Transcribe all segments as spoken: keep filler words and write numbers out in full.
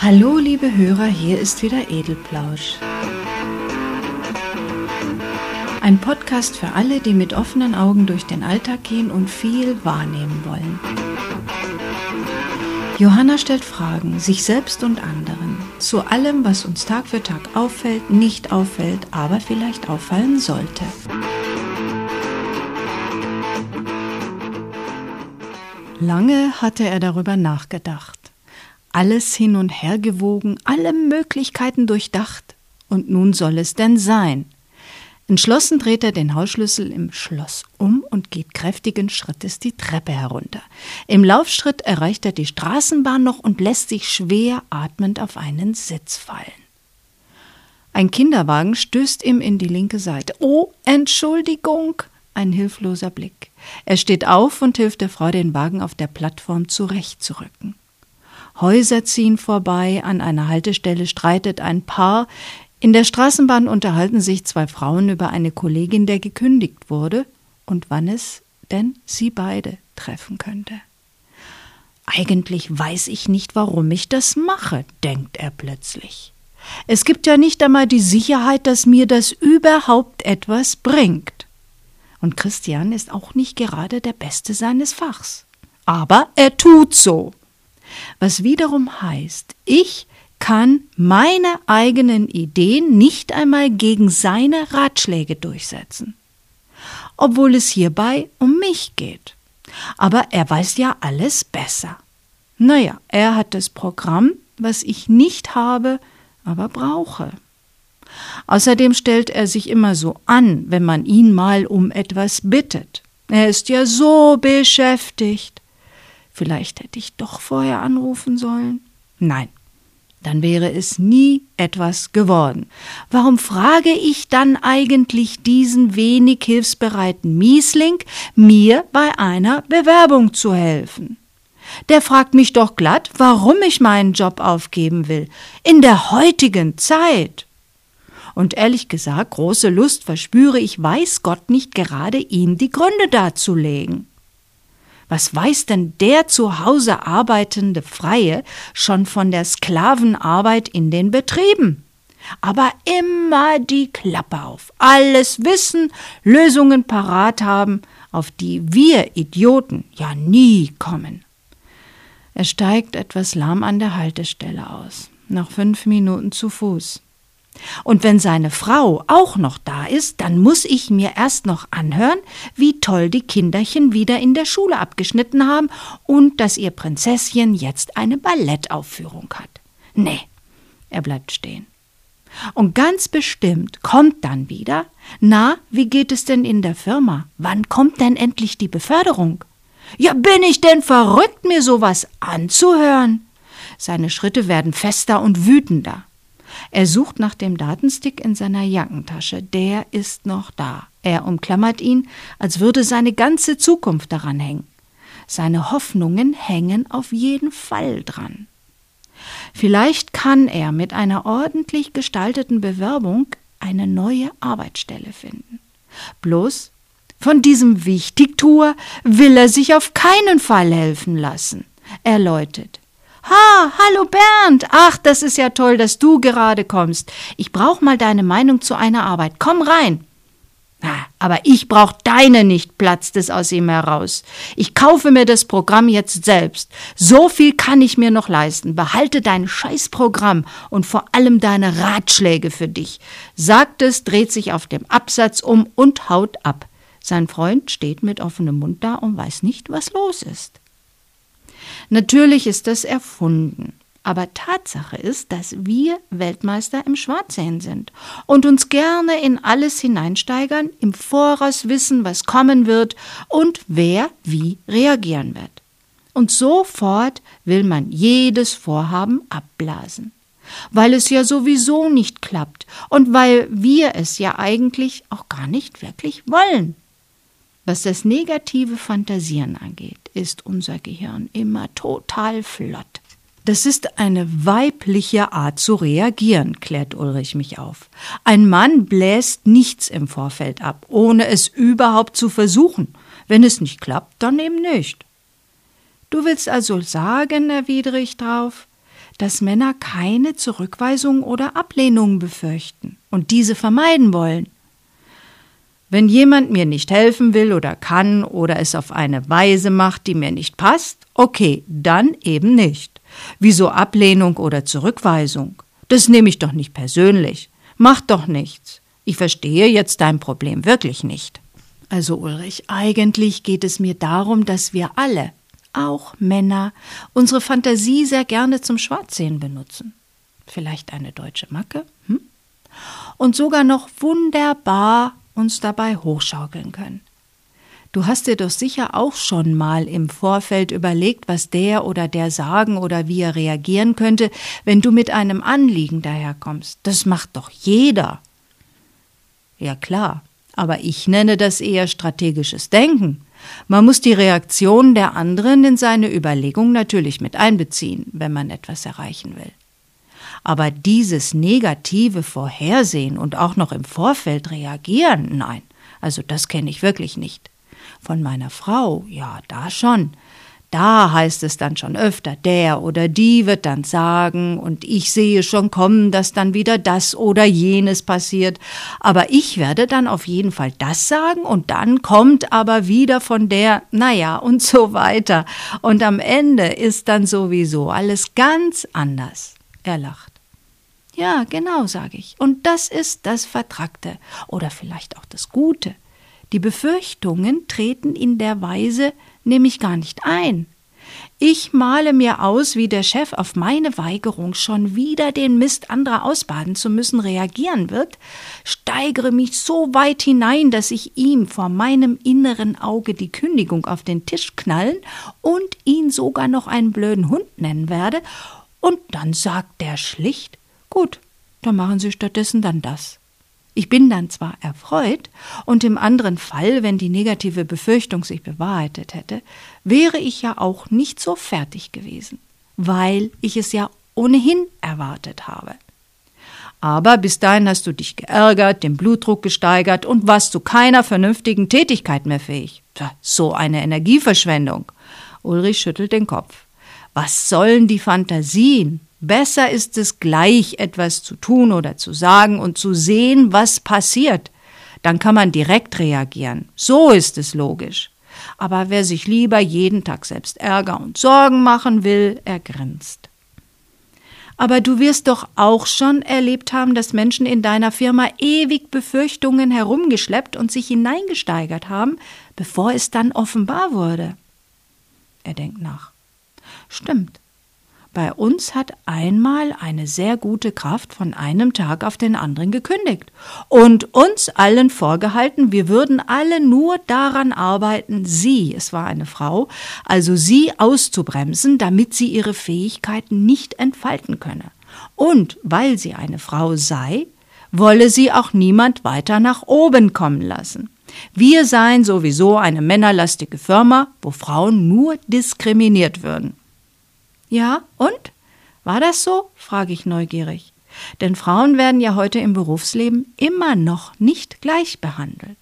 Hallo liebe Hörer, hier ist wieder Edelplausch. Ein Podcast für alle, die mit offenen Augen durch den Alltag gehen und viel wahrnehmen wollen. Johanna stellt Fragen, sich selbst und anderen, zu allem, was uns Tag für Tag auffällt, nicht auffällt, aber vielleicht auffallen sollte. Lange hatte er darüber nachgedacht. Alles hin und her gewogen, alle Möglichkeiten durchdacht. Und nun soll es denn sein. Entschlossen dreht er den Hausschlüssel im Schloss um und geht kräftigen Schrittes die Treppe herunter. Im Laufschritt erreicht er die Straßenbahn noch und lässt sich schwer atmend auf einen Sitz fallen. Ein Kinderwagen stößt ihm in die linke Seite. »Oh, Entschuldigung!« Ein hilfloser Blick. Er steht auf und hilft der Frau, den Wagen auf der Plattform zurechtzurücken. Häuser ziehen vorbei, an einer Haltestelle streitet ein Paar. In der Straßenbahn unterhalten sich zwei Frauen über eine Kollegin, der gekündigt wurde und wann es denn sie beide treffen könnte. Eigentlich weiß ich nicht, warum ich das mache, denkt er plötzlich. Es gibt ja nicht einmal die Sicherheit, dass mir das überhaupt etwas bringt. Und Christian ist auch nicht gerade der Beste seines Fachs. Aber er tut so. Was wiederum heißt, ich kann meine eigenen Ideen nicht einmal gegen seine Ratschläge durchsetzen. Obwohl es hierbei um mich geht. Aber er weiß ja alles besser. Naja, er hat das Programm, was ich nicht habe, aber brauche. Außerdem stellt er sich immer so an, wenn man ihn mal um etwas bittet. Er ist ja so beschäftigt. Vielleicht hätte ich doch vorher anrufen sollen. Nein, dann wäre es nie etwas geworden. Warum frage ich dann eigentlich diesen wenig hilfsbereiten Miesling, mir bei einer Bewerbung zu helfen? Der fragt mich doch glatt, warum ich meinen Job aufgeben will, in der heutigen Zeit. Und ehrlich gesagt, große Lust verspüre ich, weiß Gott nicht gerade, ihm die Gründe darzulegen. Was weiß denn der zu Hause arbeitende Freie schon von der Sklavenarbeit in den Betrieben? Aber immer die Klappe auf, alles wissen, Lösungen parat haben, auf die wir Idioten ja nie kommen. Er steigt etwas lahm an der Haltestelle aus, nach fünf Minuten zu Fuß. Und wenn seine Frau auch noch da ist, dann muss ich mir erst noch anhören, wie toll die Kinderchen wieder in der Schule abgeschnitten haben und dass ihr Prinzesschen jetzt eine Ballettaufführung hat. Nee, er bleibt stehen. Und ganz bestimmt kommt dann wieder, na, wie geht es denn in der Firma? Wann kommt denn endlich die Beförderung? Ja, bin ich denn verrückt, mir sowas anzuhören? Seine Schritte werden fester und wütender. Er sucht nach dem Datenstick in seiner Jackentasche. Der ist noch da. Er umklammert ihn, als würde seine ganze Zukunft daran hängen. Seine Hoffnungen hängen auf jeden Fall dran. Vielleicht kann er mit einer ordentlich gestalteten Bewerbung eine neue Arbeitsstelle finden. Bloß von diesem Wichtigtuer will er sich auf keinen Fall helfen lassen. Er läutet. »Ha, hallo Bernd! Ach, das ist ja toll, dass du gerade kommst. Ich brauche mal deine Meinung zu einer Arbeit. Komm rein!« »Na, aber ich brauche deine nicht«, platzt es aus ihm heraus. »Ich kaufe mir das Programm jetzt selbst. So viel kann ich mir noch leisten. Behalte dein Scheißprogramm und vor allem deine Ratschläge für dich«, sagt es, dreht sich auf dem Absatz um und haut ab. Sein Freund steht mit offenem Mund da und weiß nicht, was los ist. Natürlich ist das erfunden, aber Tatsache ist, dass wir Weltmeister im Schwarzsehen sind und uns gerne in alles hineinsteigern, im Voraus wissen, was kommen wird und wer wie reagieren wird. Und sofort will man jedes Vorhaben abblasen, weil es ja sowieso nicht klappt und weil wir es ja eigentlich auch gar nicht wirklich wollen. Was das negative Fantasieren angeht, ist unser Gehirn immer total flott. Das ist eine weibliche Art zu reagieren, klärt Ulrich mich auf. Ein Mann bläst nichts im Vorfeld ab, ohne es überhaupt zu versuchen. Wenn es nicht klappt, dann eben nicht. Du willst also sagen, erwidere ich drauf, dass Männer keine Zurückweisung oder Ablehnung befürchten und diese vermeiden wollen. Wenn jemand mir nicht helfen will oder kann oder es auf eine Weise macht, die mir nicht passt, okay, dann eben nicht. Wieso Ablehnung oder Zurückweisung? Das nehme ich doch nicht persönlich. Macht doch nichts. Ich verstehe jetzt dein Problem wirklich nicht. Also Ulrich, eigentlich geht es mir darum, dass wir alle, auch Männer, unsere Fantasie sehr gerne zum Schwarzsehen benutzen. Vielleicht eine deutsche Macke? Hm? Und sogar noch wunderbar uns dabei hochschaukeln können. Du hast dir doch sicher auch schon mal im Vorfeld überlegt, was der oder der sagen oder wie er reagieren könnte, wenn du mit einem Anliegen daherkommst. Das macht doch jeder. Ja klar, aber ich nenne das eher strategisches Denken. Man muss die Reaktion der anderen in seine Überlegung natürlich mit einbeziehen, wenn man etwas erreichen will. Aber dieses negative Vorhersehen und auch noch im Vorfeld reagieren, nein, also das kenne ich wirklich nicht. Von meiner Frau, ja, da schon. Da heißt es dann schon öfter, der oder die wird dann sagen und ich sehe schon kommen, dass dann wieder das oder jenes passiert. Aber ich werde dann auf jeden Fall das sagen und dann kommt aber wieder von der, naja, und so weiter. Und am Ende ist dann sowieso alles ganz anders. Er lacht. Ja, genau, sage ich. Und das ist das Vertrackte oder vielleicht auch das Gute. Die Befürchtungen treten in der Weise nämlich gar nicht ein. Ich male mir aus, wie der Chef auf meine Weigerung, schon wieder den Mist anderer ausbaden zu müssen, reagieren wird, steigere mich so weit hinein, dass ich ihm vor meinem inneren Auge die Kündigung auf den Tisch knallen und ihn sogar noch einen blöden Hund nennen werde, und dann sagt der schlicht, gut, dann machen Sie stattdessen dann das. Ich bin dann zwar erfreut, und im anderen Fall, wenn die negative Befürchtung sich bewahrheitet hätte, wäre ich ja auch nicht so fertig gewesen, weil ich es ja ohnehin erwartet habe. Aber bis dahin hast du dich geärgert, den Blutdruck gesteigert und warst zu keiner vernünftigen Tätigkeit mehr fähig. So eine Energieverschwendung. Ulrich schüttelt den Kopf. Was sollen die Fantasien? Besser ist es, gleich etwas zu tun oder zu sagen und zu sehen, was passiert. Dann kann man direkt reagieren. So ist es logisch. Aber wer sich lieber jeden Tag selbst Ärger und Sorgen machen will, er grinst. Aber du wirst doch auch schon erlebt haben, dass Menschen in deiner Firma ewig Befürchtungen herumgeschleppt und sich hineingesteigert haben, bevor es dann offenbar wurde. Er denkt nach. Stimmt. Bei uns hat einmal eine sehr gute Kraft von einem Tag auf den anderen gekündigt und uns allen vorgehalten, wir würden alle nur daran arbeiten, sie, es war eine Frau, also sie auszubremsen, damit sie ihre Fähigkeiten nicht entfalten könne. Und weil sie eine Frau sei, wolle sie auch niemand weiter nach oben kommen lassen. Wir seien sowieso eine männerlastige Firma, wo Frauen nur diskriminiert würden. Ja, und? War das so? Frage ich neugierig. Denn Frauen werden ja heute im Berufsleben immer noch nicht gleich behandelt.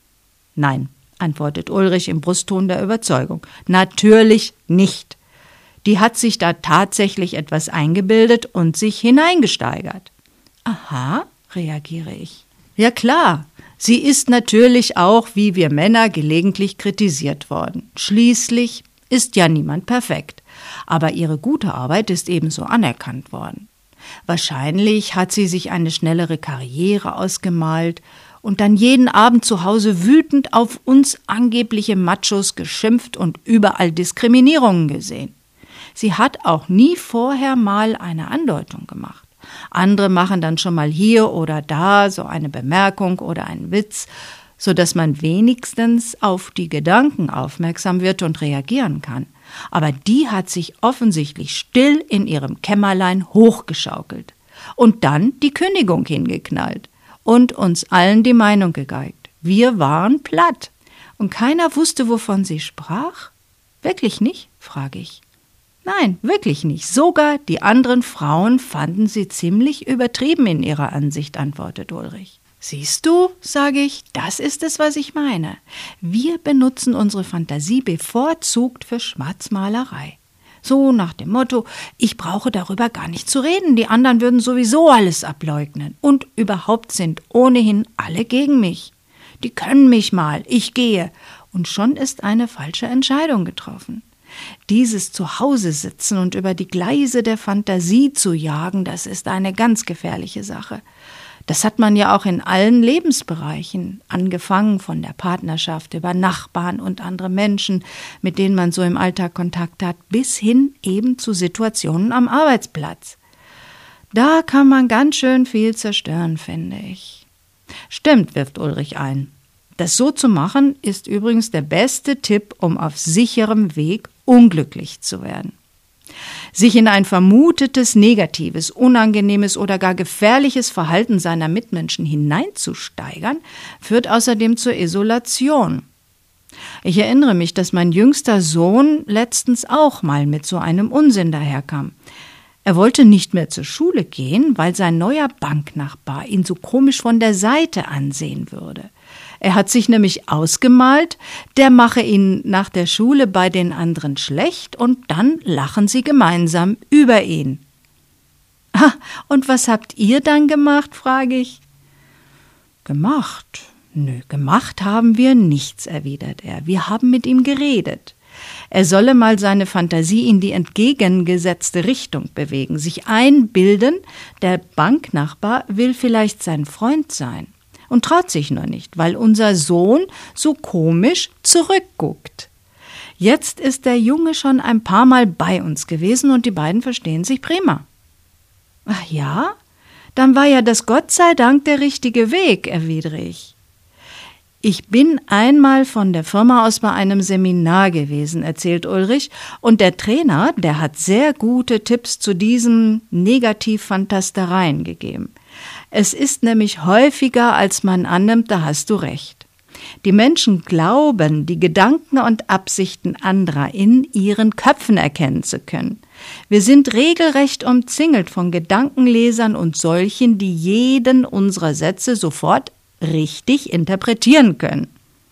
Nein, antwortet Ulrich im Brustton der Überzeugung. Natürlich nicht. Die hat sich da tatsächlich etwas eingebildet und sich hineingesteigert. Aha, reagiere ich. Ja klar, sie ist natürlich auch, wie wir Männer, gelegentlich kritisiert worden. Schließlich ist ja niemand perfekt. Aber ihre gute Arbeit ist ebenso anerkannt worden. Wahrscheinlich hat sie sich eine schnellere Karriere ausgemalt und dann jeden Abend zu Hause wütend auf uns angebliche Machos geschimpft und überall Diskriminierungen gesehen. Sie hat auch nie vorher mal eine Andeutung gemacht. Andere machen dann schon mal hier oder da so eine Bemerkung oder einen Witz, sodass man wenigstens auf die Gedanken aufmerksam wird und reagieren kann. Aber die hat sich offensichtlich still in ihrem Kämmerlein hochgeschaukelt und dann die Kündigung hingeknallt und uns allen die Meinung gegeigt. Wir waren platt und keiner wusste, wovon sie sprach. Wirklich nicht? Frage ich. Nein, wirklich nicht. Sogar die anderen Frauen fanden sie ziemlich übertrieben in ihrer Ansicht, antwortet Ulrich. Siehst du, sage ich, das ist es, was ich meine. Wir benutzen unsere Fantasie bevorzugt für Schwarzmalerei. So nach dem Motto, ich brauche darüber gar nicht zu reden, die anderen würden sowieso alles ableugnen. Und überhaupt sind ohnehin alle gegen mich. Die können mich mal, ich gehe. Und schon ist eine falsche Entscheidung getroffen. Dieses Zuhause sitzen und über die Gleise der Fantasie zu jagen, das ist eine ganz gefährliche Sache. Das hat man ja auch in allen Lebensbereichen, angefangen von der Partnerschaft über Nachbarn und andere Menschen, mit denen man so im Alltag Kontakt hat, bis hin eben zu Situationen am Arbeitsplatz. Da kann man ganz schön viel zerstören, finde ich. Stimmt, wirft Ulrich ein. Das so zu machen, ist übrigens der beste Tipp, um auf sicherem Weg unglücklich zu werden. Sich in ein vermutetes, negatives, unangenehmes oder gar gefährliches Verhalten seiner Mitmenschen hineinzusteigern, führt außerdem zur Isolation. Ich erinnere mich, dass mein jüngster Sohn letztens auch mal mit so einem Unsinn daherkam. Er wollte nicht mehr zur Schule gehen, weil sein neuer Banknachbar ihn so komisch von der Seite ansehen würde. Er hat sich nämlich ausgemalt, der mache ihn nach der Schule bei den anderen schlecht und dann lachen sie gemeinsam über ihn. Ah, und was habt ihr dann gemacht, frage ich. Gemacht? Nö, gemacht haben wir nichts, erwidert er. Wir haben mit ihm geredet. Er solle mal seine Fantasie in die entgegengesetzte Richtung bewegen, sich einbilden, der Banknachbar will vielleicht sein Freund sein. Und traut sich nur nicht, weil unser Sohn so komisch zurückguckt. Jetzt ist der Junge schon ein paar Mal bei uns gewesen und die beiden verstehen sich prima. Ach ja? Dann war ja das Gott sei Dank der richtige Weg, erwidere ich. Ich bin einmal von der Firma aus bei einem Seminar gewesen, erzählt Ulrich, und der Trainer, der hat sehr gute Tipps zu diesen Negativfantastereien gegeben. Es ist nämlich häufiger, als man annimmt, da hast du recht. Die Menschen glauben, die Gedanken und Absichten anderer in ihren Köpfen erkennen zu können. Wir sind regelrecht umzingelt von Gedankenlesern und solchen, die jeden unserer Sätze sofort richtig interpretieren können.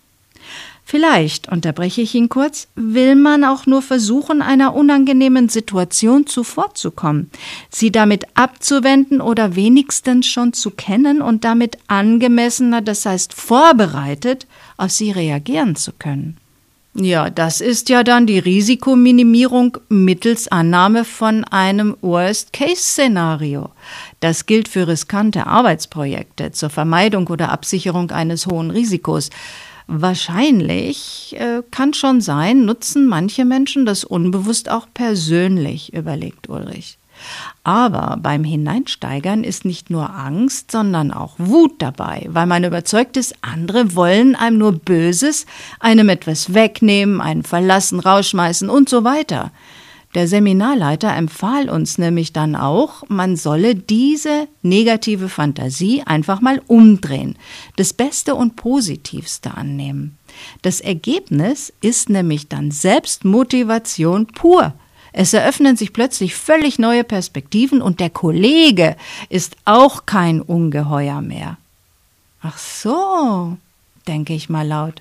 Vielleicht, unterbreche ich ihn kurz, will man auch nur versuchen, einer unangenehmen Situation zuvorzukommen, sie damit abzuwenden oder wenigstens schon zu kennen und damit angemessener, das heißt vorbereitet, auf sie reagieren zu können. Ja, das ist ja dann die Risikominimierung mittels Annahme von einem Worst-Case-Szenario. Das gilt für riskante Arbeitsprojekte zur Vermeidung oder Absicherung eines hohen Risikos. Wahrscheinlich äh, kann schon sein, nutzen manche Menschen das unbewusst auch persönlich, überlegt Ulrich. Aber beim Hineinsteigern ist nicht nur Angst, sondern auch Wut dabei, weil man überzeugt ist, andere wollen einem nur Böses, einem etwas wegnehmen, einen verlassen, rausschmeißen und so weiter. Der Seminarleiter empfahl uns nämlich dann auch, man solle diese negative Fantasie einfach mal umdrehen, das Beste und Positivste annehmen. Das Ergebnis ist nämlich dann Selbstmotivation pur. Es eröffnen sich plötzlich völlig neue Perspektiven und der Kollege ist auch kein Ungeheuer mehr. Ach so, denke ich mal laut.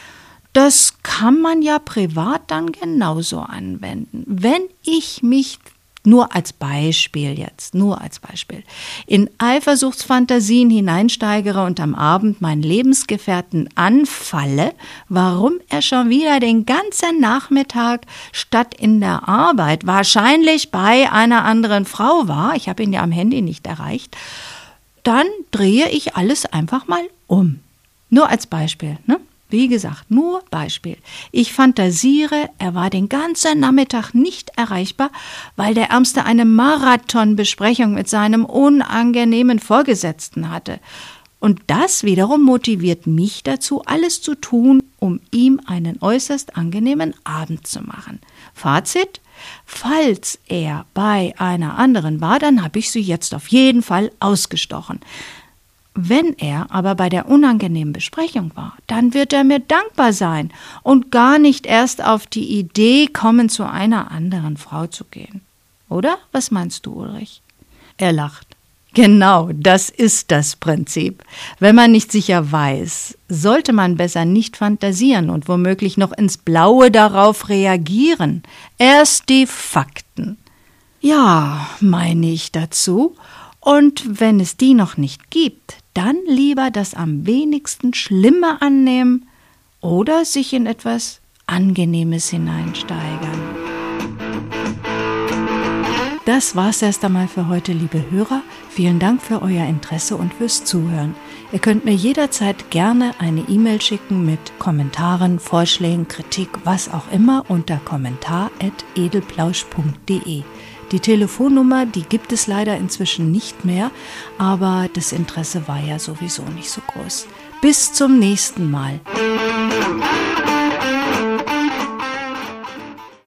Das kann man ja privat dann genauso anwenden. Wenn ich mich nur als Beispiel jetzt, nur als Beispiel, in Eifersuchtsfantasien hineinsteigere und am Abend meinen Lebensgefährten anfalle, warum er schon wieder den ganzen Nachmittag statt in der Arbeit wahrscheinlich bei einer anderen Frau war, ich habe ihn ja am Handy nicht erreicht, dann drehe ich alles einfach mal um. Nur als Beispiel, ne? Wie gesagt, nur Beispiel. Ich fantasiere, er war den ganzen Nachmittag nicht erreichbar, weil der Ärmste eine Marathonbesprechung mit seinem unangenehmen Vorgesetzten hatte. Und das wiederum motiviert mich dazu, alles zu tun, um ihm einen äußerst angenehmen Abend zu machen. Fazit: Falls er bei einer anderen war, dann habe ich sie jetzt auf jeden Fall ausgestochen. Wenn er aber bei der unangenehmen Besprechung war, dann wird er mir dankbar sein und gar nicht erst auf die Idee kommen, zu einer anderen Frau zu gehen. Oder? Was meinst du, Ulrich? Er lacht. Genau, das ist das Prinzip. Wenn man nicht sicher weiß, sollte man besser nicht fantasieren und womöglich noch ins Blaue darauf reagieren. Erst die Fakten. Ja, meine ich dazu. Und wenn es die noch nicht gibt, dann lieber das am wenigsten Schlimme annehmen oder sich in etwas Angenehmes hineinsteigern. Das war's erst einmal für heute, liebe Hörer. Vielen Dank für euer Interesse und fürs Zuhören. Ihr könnt mir jederzeit gerne eine E-Mail schicken mit Kommentaren, Vorschlägen, Kritik, was auch immer unter kommentar at edelplausch punkt de. Die Telefonnummer, die gibt es leider inzwischen nicht mehr, aber das Interesse war ja sowieso nicht so groß. Bis zum nächsten Mal.